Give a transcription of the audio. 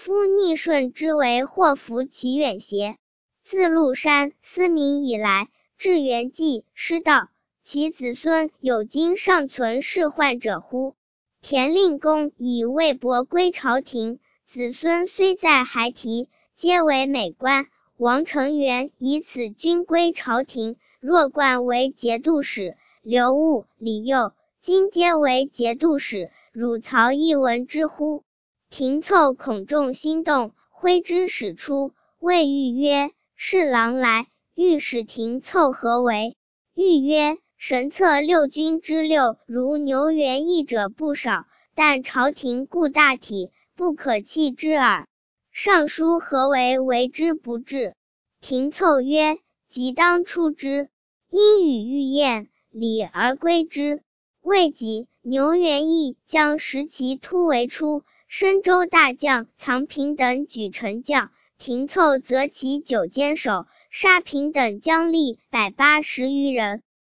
夫逆顺之为祸福其远邪？自陆山思民以来，至元纪师道，其子孙有今尚存仕宦者乎？田令公以魏博归朝廷，子孙虽在孩提，皆为美官。王承元以此均归朝廷，若冠为节度使，刘戊、李佑今皆为节度使，汝曹亦闻之乎？廷凑恐众心动，挥之使出，谓豫曰：侍郎来。豫使廷凑何为？豫曰：神策六军之六，如牛元义者不少，但朝廷固大体，不可弃之耳。尚书何为之不至？廷凑曰：即当出之。因与御宴，礼而归之。未几，牛元义将拾其突围出，深州大将藏平等举臣将，廷凑择其9坚守，杀平等将吏180余人。